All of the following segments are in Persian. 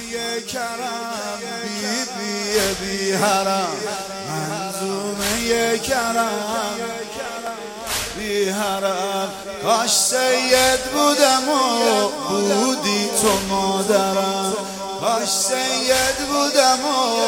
کرم بی بی بی حرم منظومه کرم بی حرم کاش سید بودم و بودی تو مادرم کاش سید بودم و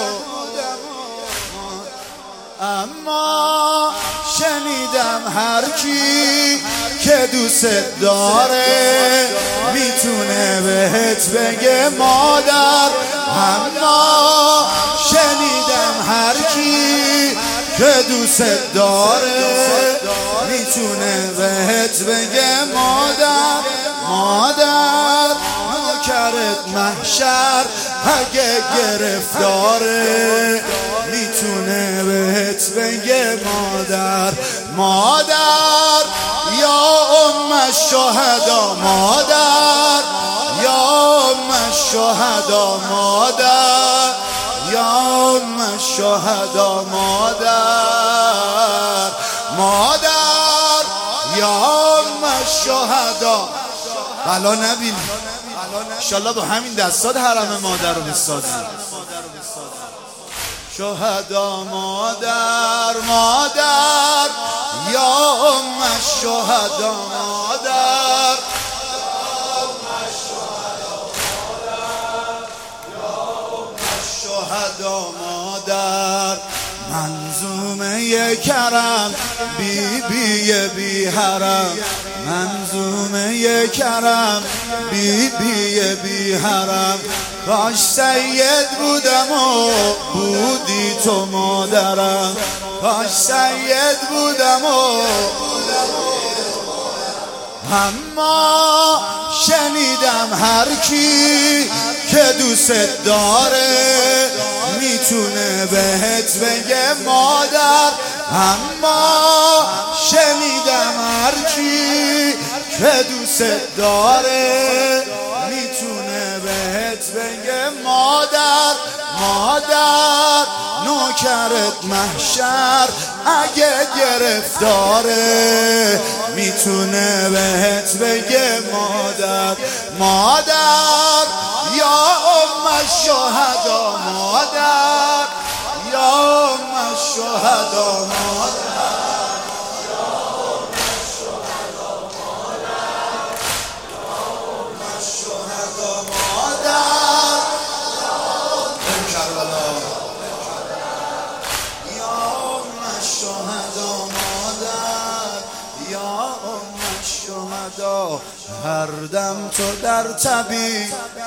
اما شنیدم هر کی که دوست داره میتونه بهت بگه مادر اما شنیدم هر کی که دوست داره میتونه بهت بگه مادر مادر نوکرت محشر اگه گرفتاره میتونه بهت بگه مادر مادر یا ام الشهدا مادر یا ام الشهدا مادر یا ام الشهدا مادر مادر یا ام الشهدا بلا نبینی انشالله با همین دستات حرم مادر رو بسازیم شهدا مادر مادر یا ام الشهدا مادر شهدا مادر منظومه کرم بی بی بی حرم منظومه کرم بی بی بی حرم کاش سید بودم و بودی تو مادرم کاش سید بودم و اما شنیدم هر کی که دوست داره میتونه بهت بگه مادر اما شنیدم هر کی که دوست داره میتونه بهت بگه مادر مادر نوکرت محشر اگه گرفتاره میتونه بهت بگه مادر مادر یا ام الشهدا مادر یا ام الشهدا مادر هر دم تو در تبی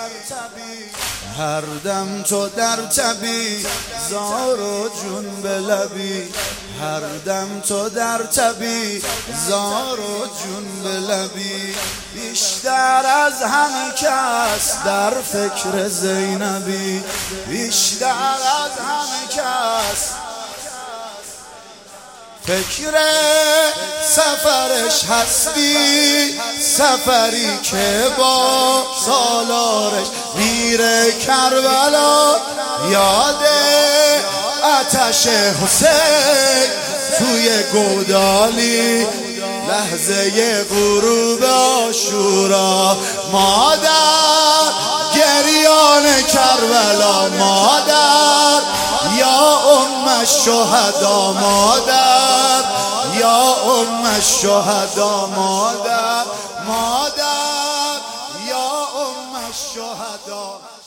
هر دم تو در تبی زار و جون به لبی هر دم تو در تبی زار و جون به لبی بیشتر از همه کس در فکر زینبی بیشتر از همه کس فکر سفرش هستی سفری که با سالارش میره کربلا یاد آتش حسین توی گودالی لحظه غروب عاشورا مادر گریان کربلا مادر یا ام الشهدا مادر یا ام الشهدا مادر مادر یا ام الشهدا